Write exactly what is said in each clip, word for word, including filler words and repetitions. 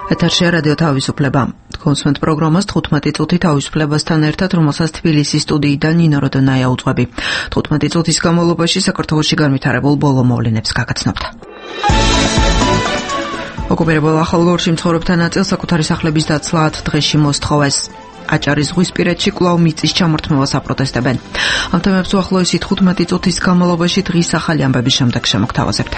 ეთერშია რადიო თავისუფლება. კონსვენტ პროგრამას თხუთმეტი წუთი თავისუფლებასთან ერთად, რომელსაც თბილისის სტუდიიდან ნინო როდონაია უძღვები. თხუთმეტი წუთის განმავლობაში საქართველოში განვითარებულ ბოლო მოვლენებს გაგაცნობთ. ოკუპირებულ ახალგორში მცხოვრებთა ნაწილს საკუთარი სახლების დაცლა ათ დღეში მოსთხოვეს. აჭარის ზღვისპირეთში კვლავ მიწის ჩამორთმევას აპროტესტებენ. ამ თემებს უახლოესი თხუთმეტი წუთის განმავლობაში დღის ახალი ამბების შემდეგ შემოგთავაზებთ.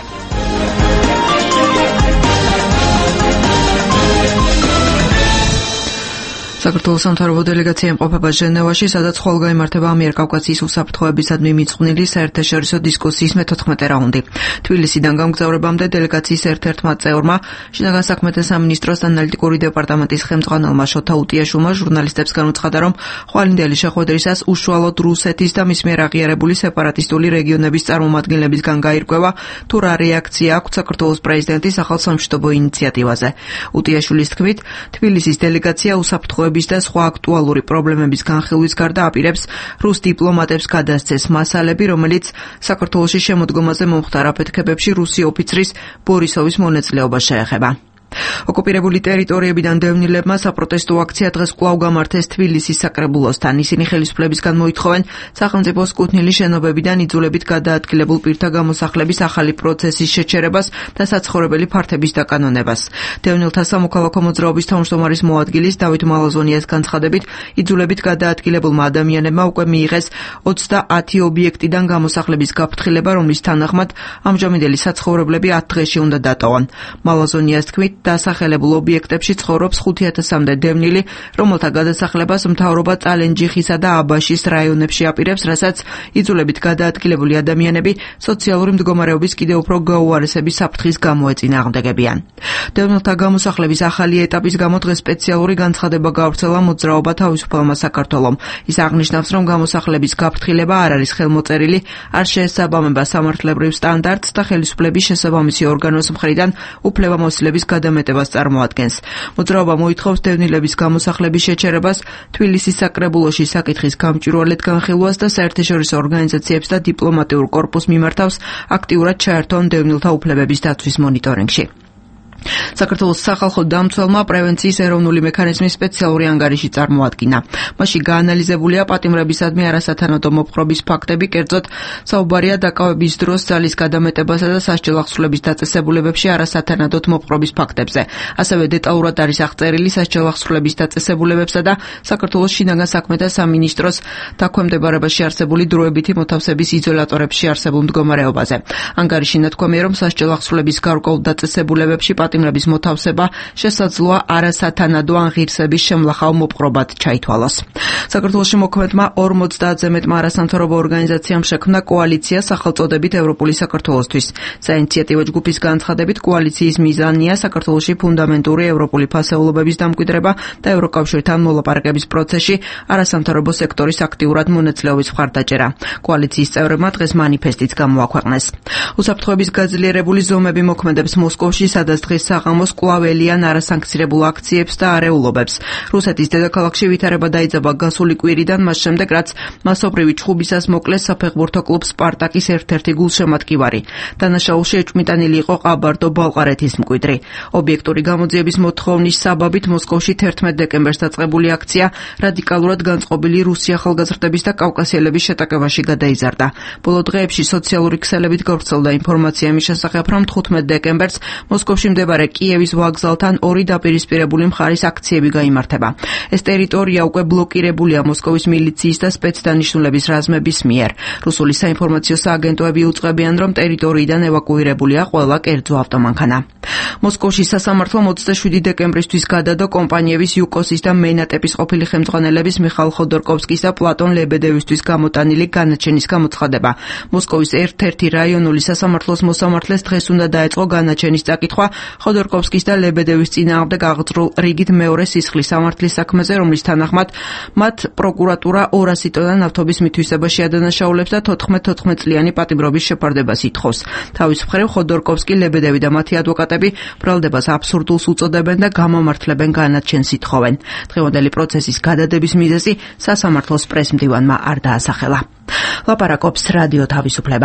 საქართველოს სამთავრობო დელეგაცია იმყოფება ჟენევაში, სადაც ხვალ გაიმართება ამიერკავკასიის უსაფრთხოებისადმი მიძღვნილი საერთაშორისო დისკუსიის მეთოთხმეტე რაუნდი. თბილისიდან გამგზავრებამდე დელეგაციის ერთ-ერთმა წევრმა, შინაგან საქმეთა სამინისტროს ანალიტიკური დეპარტამენტის ხელმძღვანელმა შოთა უტიაშვილმა ჟურნალისტებს განუცხადა, რომ ხვალინდელი შეხვედრისას უშუალოდ რუსეთის და მის მიერ აღიარებული სეპარატისტული რეგიონების წარმომადგენლებისგან გაირკვევა, თუ რა რეაქცია აქვს საქართველოს პრეზიდენტის ახალ სამშვიდობო ინიციატივაზე. უტიაშვილის თქმით, თბილისის დელეგაცია უსაფრთხოების და სხვა აქტუალური პრობლემების განხილვის გარდა აპირებს რუს დიპლომატებს გადასცეს მასალები, რომელიც საქართველოში შემოდგომაზე მომხდარ აფეთქებებში რუსი ოფიცრის ბორისოვის მონაწილეობა შეეხება. ოკუპირებული ტერიტორიებიდან დევნილებმა საპროტესტო აქცია დღეს კვლავ გამართეს თბილისის საკრებულოსთან. ისინი ხელისუფლებისგან მოითხოვენ სახელმწიფოს კუთვნილი შენობებიდან იძულებით გადაადგილებულ პირთა გამოსახლების ახალი პროცესის შეჩერებას და საცხოვრებელი ფართების დაკანონებას. დევნილთა სამოქალაქო მოძრაობის თავმჯდომარის მოადგილის დავით მალაზონიას განცხადებით, იძულებით გადაადგილებულმა ადამიანებმა უკვე მიიღეს ოცდაათი ობიექტიდან გამოსახლების გაფრთხილება, რომლის თანახმად ამჟამინდელი საცხოვრებლები ათ დღეში უნდა დატოვონ. მალაზონიას თქმით, დასახელებულ ობიექტებში ცხოვრობს ხუთი ათასამდე დევნილი, რომელთა გადასახლებას მთავრობა წალენჯიხისა და აბაშის რაიონებში აპირებს, რასაც იძულებით გადაადგილებული ადამიანები სოციალური მდგომარეობის კიდევ უფრო გაუარესების საფრთხის გამო ეწინააღმდეგებიან. დევნილთა გამოსახლების ახალი ეტაპის გამო დღეს სპეციალური განცხადება გავრცელა მოძრაობა თავისუფალმა საქართველომ. ის აღნიშნავს, რომ გამოსახლების გაფრთხილება არ არის ხელმოწერილი, არ შეესაბამება სამართლებრივ სტანდარტს და ხელისუფლების შესაბამისი ორგანოს მხრიდან უფლებამოსილების გადამეტებას წარმოადგენს. მოძრაობა მოითხოვს დევნილების გამოსახლების შეჩერებას, თბილისის საკრებულოში საკითხის გამჭვირვალედ განხილვას და საერთაშორისო ორგანიზაციებს და დიპლომატიურ კორპუსს მიმართავს აქტიურად ჩაერთონ დევნილთა უფლებების დაცვის მონიტორინგში. საქართველოს სახალხო დამცველმა პრევენციის ეროვნული მექანიზმის სპეციალური ანგარიში წარმოადგინა. მასში გაანალიზებულია პატიმრებისადმი არასათანადო მოპყრობის ფაქტები, კერძოდ საუბარია დაკავების დროს ძალის გადამეტებასა და სასჯელ აღსრულების დაწესებულებებში არასათანადოდ მოპყრობის ფაქტებზე. ასევე დეტალურად არის აღწერილი სასჯელ აღსრულების დაწესებულებებსა და საქართველოს შინაგან საქმეთა სამინისტროს დაქვემდებარებაში არსებული დროებითი მოთავსების იზოლატორებში არსებულ მდგომარეობაზე. ანგარიში ნათქვამია, რომ სასჯელ აღსრულების გარკვეულ დაწესებულებებში პატიმრების მოთავსება შესაძლოა არასათანადო ან ღირსების შემლახავ მოპყრობად ჩაითვალოს. საქართველოში მოქმედმა ორმოცდაათზე მეტმა არასამთავრობო ორგანიზაციამ შექმნა კოალიცია სახელწოდებით ევროპული საქართველოსთვის. საინიციატივო ჯგუფის განცხადებით, კოალიციის მიზანია საქართველოში ფუნდამენტური ევროპული ფასეულობების დამკვიდრება და ევროკავშირთან მოლაპარაკების პროცესში არასამთავრობო სექტორის აქტიურად მონაწილეობის მხარდაჭერა. კოალიციის წევრებმა დღეს მანიფესტიც გამოაქვეყნეს. უსაფრთხოების გაძლიერებული ზომები მოქმედებს მოსკოვში, სადაც დღეს საღამოს კვლავ ელიან არასანქცირებულ აქციებს და არეულობებს. რუსეთის დედაქალაქში ვითარება დაიძაბა გასული კვირიდან, მას შემდეგ, რაც მასობრივი ჩხუბისას მოკლეს საფეხბურთო კლუბ სპარტაკის ერთ-ერთი გულშემატკივარი. დანაშაულში ეჭვმიტანილი იყო ყაბარდო-ბალყარეთის მკვიდრი. ობიექტური გამოძიების მოთხოვნის საბაბით მოსკოვში თერთმეტ დეკემბერს დაწყებული აქცია რადიკალურად განწყობილი რუსი ახალგაზრდების და კავკასიელების შეტაკებაში გადაიზარდა. ბოლო დღეებში სოციალური ქსელებით გავრცელდა ინფორმაცია იმის შესახებ, რომ თხუთმეტ დეკემბერს მოსკოვში მდებარე კიევის ვაგზალთან ორი დაპირისპირებული მხარის აქციები გაიმართება. ეს ტერიტორია უკვე ბლოკირებულია მოსკოვის მილიციის და სპეცდანიშნულების რაზმების მიერ. რუსული საინფორმაციო სააგენტოები უწყებიან, რომ ტერიტორიიდან ევაკუირებულია ყველა კერძო ავტომანქანა. მოსკოვში სასამართლომ ოცდაშვიდი დეკემბრისთვის გადადო კომპანიების იუკოსის და მენატეპის ყოფილი ხელმძღვანელების მიხაილ ხოდორკოვსკის და პლატონ ლებედევისთვის გამოტანილი განაჩენის გამოცხადება. მოსკოვის ერთ-ერთი რაიონული სასამართლოს მოსამართლეს დღეს უნდა დაეწყო განაჩენის წაკითხვა ხოდორკოვსკის და ლებედევის წინააღმდეგ აღძრულ რიგით მეორე სისხლის სამართლის საქმეზე, რომლის თანახმად მათ პროკურატურა ორასი ტონა ნავთობის მითვისებაში ადანაშაულებს და თოთხმეტ წლიანი პატიმრობის შეფარდებას ითხოვს. თავის მხრივ ხოდორკოვსკი, ლებედევი და მათი ადვოკატები ბრალდებას აბსურდულს უწოდებენ და გამომართლებენ განაჩენს ითხოვენ. დღევანდელი პროცესის გადადების მიზეზი სასამართლოს პრესმდივანმა არ დაასახელა. ლაპარაკობს რადიო თავისუფლება.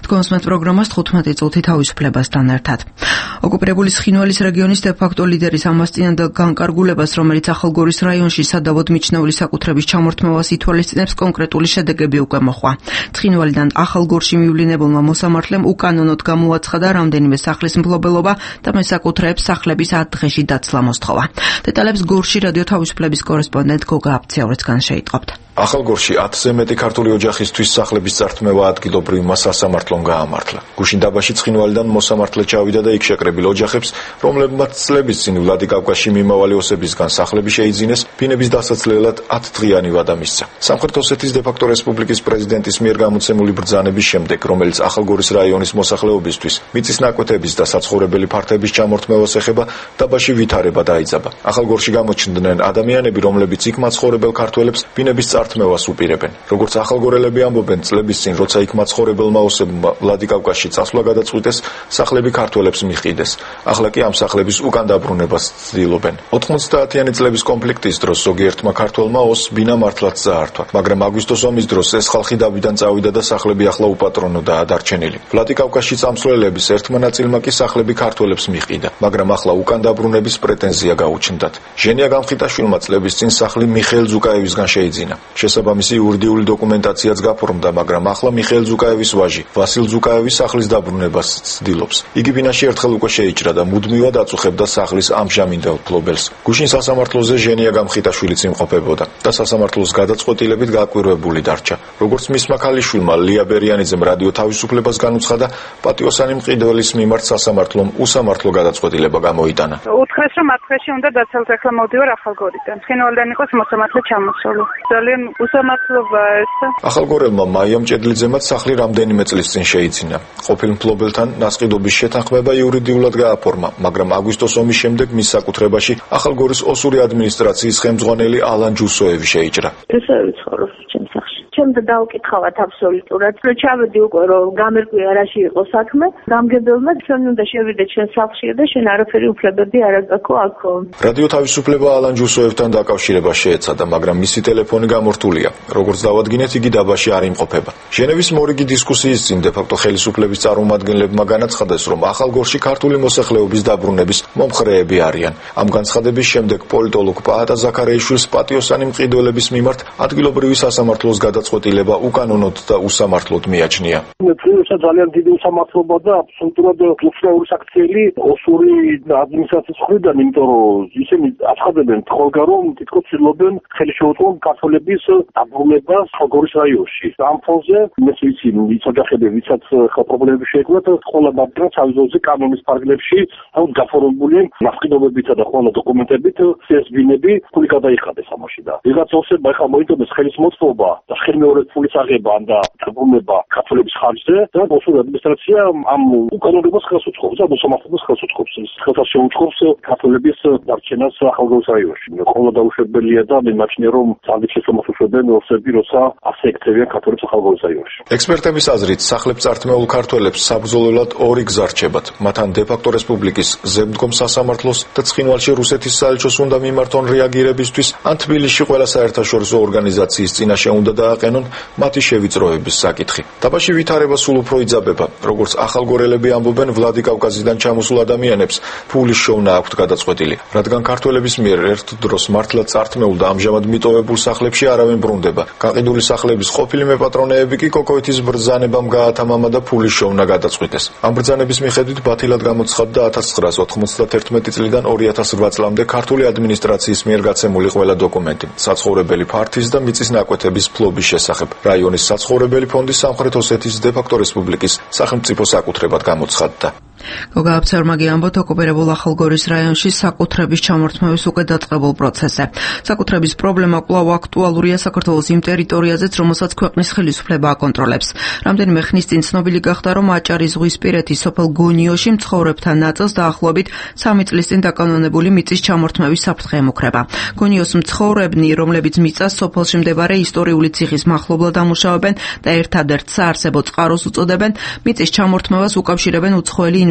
Თქვენს პროგრამას თხუთმეტი წუთი თავისუფლებასთან ერთად. ოკუპირებული ცხინვალის რეგიონის დე-ფაქტო ლიდერის ამას წინანდელ განკარგულებას, რომელიც ახალგორის რაიონში სადავოდ მიჩნეული საკუთრების ჩამორთმევას ითვალისწინებს, კონკრეტული შედეგები უკვე მოჰყვა. ცხინვალიდან ახალგორში მივლინებულმა მოსამართლემ უკანონოდ გამოაცხადა რამდენიმე სახლის მფლობელობა და მესაკუთრეებს სახლების ათ დღეში დაცლა მოსთხოვა. დეტალებს გორში რადიო თავისუფლების კორესპონდენტ გოგა აბციაურიცგან შეიტყობთ. ახალგორში ათზე მეტი ქართული ოჯახისთვის სახლების წართმევა ადგილობრივმა სასამართლომ გაამართლა. გუშინ დაბაში ცხინვალიდან მოსამართლე ჩავიდა და იქ შეკრებილ ოჯახებს, რომლებმაც წლების წინ ვლადიკავკაზში მიმავალი ოსებისგან სახლები შეიძინეს, ბინების დასაცლელად ათდღიანი ვადა მისცა. სამხრეთ ოსეთის დე-ფაქტო რესპუბლიკის პრეზიდენტის მიერ გამოცემული ბრძანების შემდეგ, რომელიც ახალგორის რაიონის მოსახლეობისთვის მიწის ნაკვეთების და საცხოვრებელი ფართების ჩამორთმევას ეხება, დაბაში ვითარება დაიძაბა. ახალგორში გამოჩნდნენ ადამიანები, რომლებიც იქ მაცხოვრებელ ქართველებს ბინების წართმევას უპირებენ. როგორც ახალგორელები ამბობენ, წლების წინ, როცა იქ მაცხოვრებელმა ოსებმა ვლადიკავკაზში წასვლა გადაწყვიტეს, სახლები ქართველებს მიჰყიდეს. ახლა კი ამ სახლების უკან დაბრუნებას ცდილობენ. ოთხმოცდაათიანი წლების კონფლიქტის დროს ზოგიერთმა ქართველმა ოსს ბინა მართლაც წაართვა, მაგრამ აგვისტოს ომის დროს ეს ხალხი დავიდან წავიდა და სახლები ახლა უპატრონოდაა დარჩენილი. ვლადიკავკაზში წამსვლელების ერთმა ნაწილმა კი სახლები ქართველებს მიჰყიდა, მაგრამ ახლა უკან დაბრუნების პრეტენზია გაუჩნდათ. ჟენია გამხიტაშვილმა წლების წინ სახლი მიხეილ ზუკაევისგან შეიძინა. შესაბამისი იურიდიული დოკუმენტაციაც გაფორმდა, მაგრამ ახლა მიხეილ ზუკაევის ვაჟი ვასილ ზუკაევი სახლის დაბრუნებას ცდილობს. იგი ბინაში ერთხელ უკვე შეიჭრა და მუდმივად აწუხებდა სახლის ამჟამინდელ მფლობელს. გუშინ სასამართლოზე ჟენია გამხიტაშვილიც იმყოფებოდა და სასამართლოს გადაწყვეტილებით გაკვირვებული დარჩა. როგორც მისმა ქალიშვილმა ლია ბერიანიძემ რადიო თავისუფლებას განუცხადა, პატიოსანი მყიდველის მიმართ სასამართლომ უსამართლო გადაწყვეტილება გამოიტანა. უთხრეს, რომ ათ დღეში უნდა დაცალოთ, ახლა მოვდივარ ახალგორიდან. ცხინვალიდან იყოს მოსამართლე ჩამოსული. ძალიან უსამართლობაა ეს. ახალგორელმა მაიამ ჭედლიძემაც სახლი რამდენიმე წლის წინ შეიძინა. ყოფილ მფლობელთან დასყიდობის შეთანხმება იურიდიულად გააფორმა, მაგრამ აგვისტოს ომის შემდეგ მის საკუთრებაში ახალგორის ოსური ადმინისტრაციის ხელმძღვანელი ალან ჯუსოევი შეიჭრა. ეს ვიცხოვრობ ჩემს სახლში. ჩემს დაუკითხავთ აბსოლუტურად, რომ ჩავედი უკვე, რომ გამერკვია რაში იყო საქმე, გამგებელმა ჩვენ უნდა შევიდე ჩვენ სახლში და შენ არაფერი უფლებები არ აქვს აქ. რადიო თავისუფლება ალან ჯუსოევთან დაკავშირება შეეცადა, მაგრამ მისი ტელეფონი გამორთულია. როგორც დავადგინეთ, იგი დაბაში არ იმყოფება. ჟენევის მორიგი დისკუსიის წინ დე-ფაქტო ხელისუფლების წარმომადგენლებმა განაცხადეს, რომ ახალგორში ქართული მოსახლეობის დაბრუნების მომხრეები არიან. ამ განცხადების შემდეგ პოლიტოლოგ პაატა ზაქარეიშვილს პატიოსანი მყიდველების მიმართ ადგილობრივი სასამართლოს გადაწყვეტილება უკანონოდ და უსამართლოდ მიაჩნია. მეფრინოსა ძალიან დიდი უსამართლობა და აბსოლუტურად უცნაური საქციელი ოსური ადმინისტრაციის მხრიდან, იმიტომ რომ ისინი აცხადებენ თხოლგან, რომ თითქოს ცდილობენ ხელი შეუწყონ ქართველების დაბრუნებას ახალგორის რაიონში. ამ ფონზე მეც ვიცი, ის ოჯახები, ვისაც პრობლემები შეექმნათ, ყველა მათგან თავისუფლების კანონის პარაგრაფში აუ გაფორმებული მასყიდობებითა და ყველა დოკუმენტებით ეს ბინები ფული გადაიხადეს ამაში და ვიღაც ოსებმა ახლა მოიტანეს ხელის მოწყობა და ხელმეორედ ფულის აღება და დაბრუნება ქართველების ხარჯზე და ოსური ადმინისტრაცია ამ უკანონობას ხელს უწყობს და მოსამართლეობას ხელს უწყობს. ხელს შეუწყობს ქართველების დარჩენას ახალგორის რაიონში. ყველა დაუშვებელია და მე მაშინ რომ ძალიან შესაძლოა უშვებენ ოსები, როცა ასე ეკეთებიან ქართველებს ახალგორის რაიონში. ექსპერტების აზრით, სახლებს წართმეულ ქართველებს საბრძოლველად ორი გზა რჩებათ. მათთან დე-ფაქტო რესპუბლიკის ზემდგომ სასამართლოს და ცხინვალში რუსეთის საელჩოს უნდა მიმართონ რეაგირებისთვის, ან თბილისში ყველა საერთაშორისო ორგანიზაციის წინაშე უნდა დააყენონ მათი შევიწროების საკითხი. დაბაში ვითარება სულ უფრო იძაბება. როგორც ახალგორელები ამბობენ, ვლადიკავკაზიდან ჩამოსულ ადამიანებს ფულის შოვნა აქვთ გადაწყვეტილი, რადგან ქართველების მიერ ერთ დროს მართლა წართმეულ და ამჟამად მიტოვებულ სახლებში არავინ ბრუნდება. გაყიდული სახლების ყოფილი მეპატრონეები კი კოკოეთის ბრძანებამ გაათამამა და ფულის შოვნა გადაწყვიტეს. ამ ბრძანების მიხედვით ბათილად გამოცხადდა ათას ცხრაას ოთხმოცდათერთმეტი წლიდან ორი ათას რვა წლამდე ქართული ადმინისტრაციის მიერ გაცემული ყველა დოკუმენტი საცხოვრებელი ფართის და მიწის ნაკვეთების ფლობის შესახებ. რაიონის საცხოვრებელი ფონდი სამხრეთ ოსეთის დე-ფაქტო რესპუბლიკის სახელმწიფო საკუთრებად გამოცხადდა. გოგა აბციაურმა ამბობთ, ოკუპირებულ ახალგორის რაიონში საკუთრების ჩამორთმევის უკვე დაწყებულ პროცესზე. საკუთრების პრობლემა კვლავ აქტუალურია საქართველოს იმ ტერიტორიაზეც, რომელსაც ქვეყნის ხელისუფლება აკონტროლებს. რამდენიმე ხნის წინ ცნობილი გახდა, რომ აჭარისზღვისპირეთის სოფელ გონიოში მცხოვრებთან ნაწილს დაახლოებით სამი წლის წინ დაკანონებული მიწის ჩამორთმევის საფრთხე ემუქრება. გონიოს მცხოვრებნი, რომლებიც მიწას სოფელში მდებარე ისტორიული ციხის მახლობლად ამუშავებენ და ერთადერთ საარსებო წყაროს უწოდებენ, მიწის ჩამორთმევას უკავშირებენ უცხოელი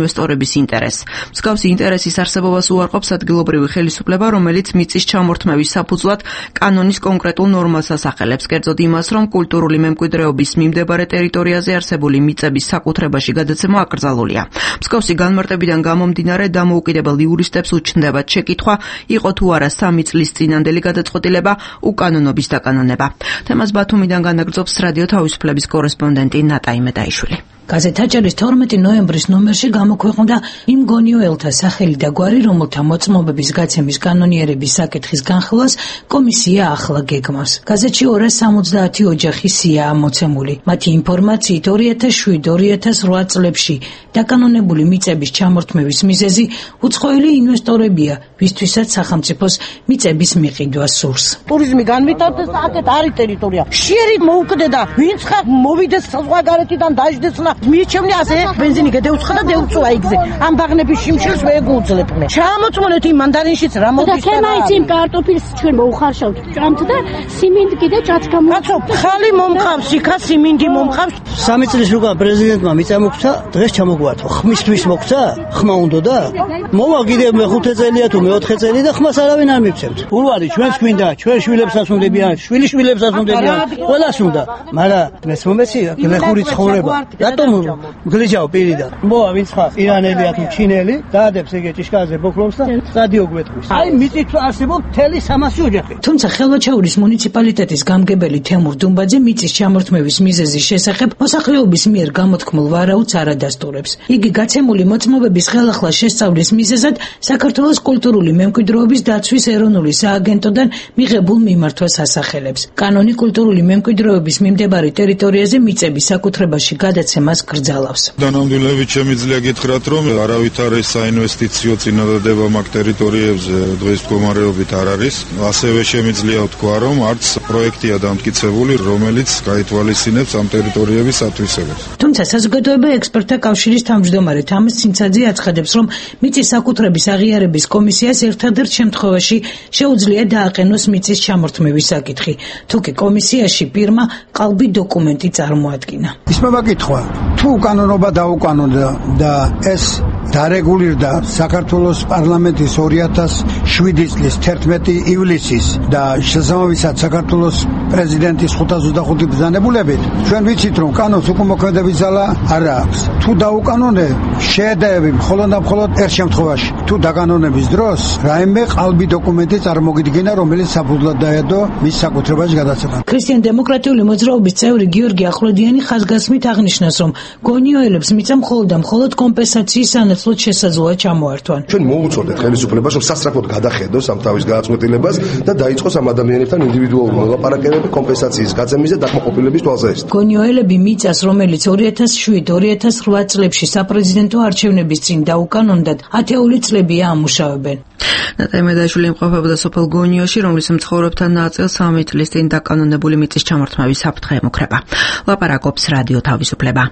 ინვესტორების ინტერესს. მსგავსი ინტერესის არსებობას უარყოფს ადგილობრივი ხელისუფლება, რომელიც მიწის ჩამორთმევის საფუძვლად კანონის კონკრეტულ ნორმას ასახელებს, კერძოდ იმას, რომ კულტურული მემკვიდრეობის მიმდებარე ტერიტორიაზე არსებული მიწების საკუთრებაში გადაცემა აკრძალულია. მსგავსი განმარტებიდან გამომდინარე, დამოუკიდებელ იურისტებს უჩნდებათ შეკითხვა, იყო თუ არა სამი წლის წინანდელი გადაწყვეტილება უკანონობის დაკანონება. თემას ბათუმიდან განაგრძობს რადიო თავისუფლების კორესპონდენტი ნატა იმედაიშვილი. გაზეთ აჭარის თორმეტი ნოემბრის ნომერში გამოქვეყნდა იმ გონიოელთა სახელი და გვარი, რომელთა მოწმობების გაცემის კანონიერების საკითხის განხილვას კომისია ახლა გეგმავს. გაზეთში ორას სამოცდაათი ოჯახი სია ამოცემული. მათი ინფორმაციით ორი ათას შვიდ ორი ათას რვა წლებში დაკანონებული მიწების ჩამორთმევის მიზეზი უცხოელი ინვესტორებია, ვისთვისაც სახელმწიფოს მიწების მიყიდვა სურს. ტურიზმი განვითარდეს და აქეთ არის ტერიტორია. შიერი მოუკვდე და ვინც ხარ მოვიდეს ზღვაგარეთიდან დაждდეს და მიჩემნი ასე ბენზინი გადაუცხა და დაუწვა იგზე. ამ ბაღნების შიმშილს ვეგულძლებ მე. ჩამოწმონეთ იმ მანდარინშიც რა მოდის და ქემაიც იმ კარტოფილს ჩვენ მოუხარშავთ ჭამთ და სიმინდი კიდე ჭაჭკა კაცო ხალი მომყავს, იქა სიმინდი მომყავს. სამი წლის უკან პრეზიდენტმა მიწა მოგცა, დღეს ჩამოგვართო. ხმისთვის მოგცა? ხმა უნდა და? მოვა კიდე მეხუთე წელია თუ მეოთხე წელი და ხმას არავინ არ მივცემთ. ურვალი ჩვენს გვინდა, ჩვენ შვილებსაც უნდებიან, შვილის შვილებსაც უნდებიან, ყველას უნდა. მაგრამ მეც მომეცია გლეხური ცხოვრება. რატომ გლიჯავ პირიდან? მოვა ვინც ხარ ირანელია თუ ჩინელი, დაადებს ეგ ჭიშკარზე ბოქლობს და სტადიო გვეტყვის. აი მიწით არსებობს მთელი სამასი ოჯახი. თუმცა ხელვაჩაურის მუნიციპალიტეტის გამგებელი თემურ დუმბაძე მიწის ჩამორთმევის მიზეზის შესახებ მოსახლეობის მიერ გამოთქმულ ვარაუდს არ ადასტურებს. იგი გაცემული მოწმობების ხელახლა შესწავლის მიზეზად საქართველოს კულტურული მემკვიდრეობის დაცვის ეროვნული სააგენტოდან მიღებულ მიმართვას ასახელებს. კანონი კულტურული მემკვიდრეობის მიმდებარე ტერიტორიაზე მიწების საკუთრებაში გადაცემას გრძალავს. დანამდვილებით შემიძლია გითხრათ, რომ არავითარი საინვესტიციო წინადადება მაგ ტერიტორიებზე დღეს მდგომარეობით არ არის. ასევე შემიძლია ვთქვა, რომ არც პროექტია დამტკიცებული, რომელიც გაითვალისწინებს ამ ტერიტორიების ათვისებას. თუმცა საზოგადოება ექსპერტთა კავშირის თავმჯდომარე თამაზ ცინცაძე აცხადებს, რომ მიწის საკუთრების აღიარების კომისიას ერთადერთ შემთხვევაში შეუძლია დააყენოს მიწის ჩამორთმევის საკითხი, თუკი კომისიაში პირმა ყალბი დოკუმენტი წარმოადგინა. ისმა მაკითხვა, თუ კანონობა დაუკანონდა და ეს დარეგულირდა საქართველოს პარლამენტის ორი ათას შვიდი წლის თერთმეტი ივლისის და შესაბამისად საქართველოს პრეზიდენტის ხუთას ოცდახუთი ბრძანებულებით, ჩვენ ვიცით, რომ კანონს უკმოქმედების ძალა არ აქვს. თუ დაუკანონე, შეედაები მხოლოდ და მხოლოდ ერთ შემთხვევაში, თუ დაკანონების დროს რაიმე ყალბი დოკუმენტი წარმოგიდგინა, რომელიც საფუძვლად დაედო მის საკუთრებაში გადაცემა. ქრისტიან დემოკრატიული მოძრაობის წევრი გიორგი ახვლედიანი ხაზგასმით აღნიშნავს, რომ გონიოელებს მიწა მხოლოდ და მხოლოდ კომპენსაციის სანაცვლოდ შესაძლოა ჩამოართვან. ჩვენ მოუწოდეთ ხელისუფლებას, რომ სასწრაფოდ გადახედოს ამ თავის გადაწყვეტილებას და დაიწყოს ამ ადამიანებთან ინდივიდუალური მოლაპარაკებები კომპენსაციის გაწემის და დაკმაყოფილების თვალსაზრისით. გონიოელები მიწას, რომელიც ორი ათას შვიდ ორი ათას რვა წლებში საპრეზიდენტო არჩევნების წინ დაუკანონდათ, ათეული წლებია ამუშავებენ. ნატა იმედაიშვილი იმყოფებოდა სოფელ გონიოში, რომლის მცხოვრებთან ნაწილს სამი წლის წინ დაკანონებული მიწის ჩამორთმევის საფრთხე ემუქრება. ლაპარაკობს რადიო თავისუფლება.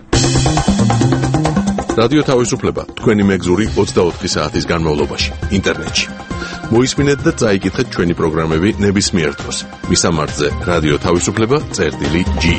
რადიო თავისუფლება, თქვენი მეგზური ოცდაოთხი საათის განმავლობაში, ინტერნეტში. მოისმინეთ და წაიკითხეთ ჩვენი პროგრამები ნებისმიერ დროს. მისამართზე რადიო თავისუფლება წერტილი ჯი.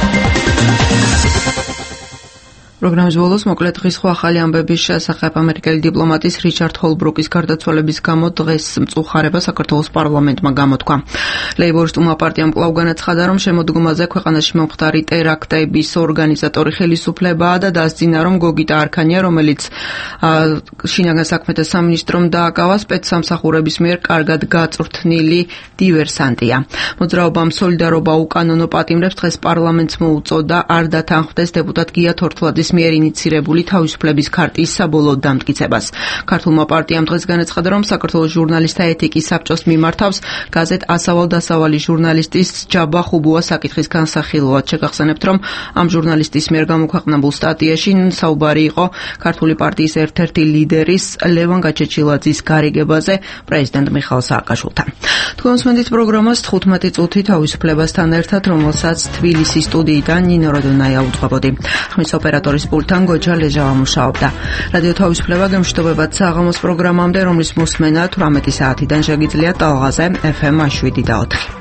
პროგრამის ბოლოს მოკლედ დღის ხო ახალი ამბების შესახებ ამერიკელი დიპლომატის რიჩარდ ჰოლბრუკის გარდაცვალების გამო დღეს მწუხარება საქართველოს პარლამენტმა გამოთქვა. ლეიბორისტულმა პარტიამ კვლავ განაცხადა, რომ შემოდგომაზე ქვეყანაში მომხდარი ტერაქტების ორგანიზატორი ხელისუფლებაა და დასძინა, რომ გოგიტა არქანია, რომელიც შინაგან საქმეთა სამინისტრომ დააკავა, სპეცსამსახურების მიერ კარგად გაწვრთნილი დივერსანტია. მოძრაობამ სოლიდარობა უკანონო პატიმრებს დღეს პარლამენტს მოუწოდა არ დათანხმდეს დეპუტატ გია თორთლაძის მიერ ინიცირებული თავისუფლების ქარტიის საბოლოო დამტკიცებას. ქართულმა პარტიამ დღეს განაცხადა, რომ საქართველოს ჟურნალისტთა ეთიკის საბჭოს მიმართავს გაზეთ ასავალ-დასავალი ჟურნალისტის ჯაბა ხუბუას საკითხის განსახილვად. შეგახსენებთ, რომ ამ ჟურნალისტის მიერ გამოქვეყნებულ სტატიაში საუბარი იყო ქართული პარტიის ერთ-ერთი ლიდერის ლევან გაჩეჩილაძის გარიგებაზე პრეზიდენტ მიხაილ სააკაშვილთან. თქვენს მენდით პროგრამას თხუთმეტი წუთი თავისუფლებასთან ერთად, რომელსაც თბილისის სტუდიიდან ნინო როდონაია უძღვებოდი. ხმის ოპერატორის პულტთან გოჯა ლეჟავა მუშაობდა. რადიო თავისუფლება გემშვიდობებად საღამოს პროგრამამდე, რომლის მოსმენა თვრამეტი საათიდან შეგიძლიათ ტალღაზე ეფ ემ შვიდი და ოთხი.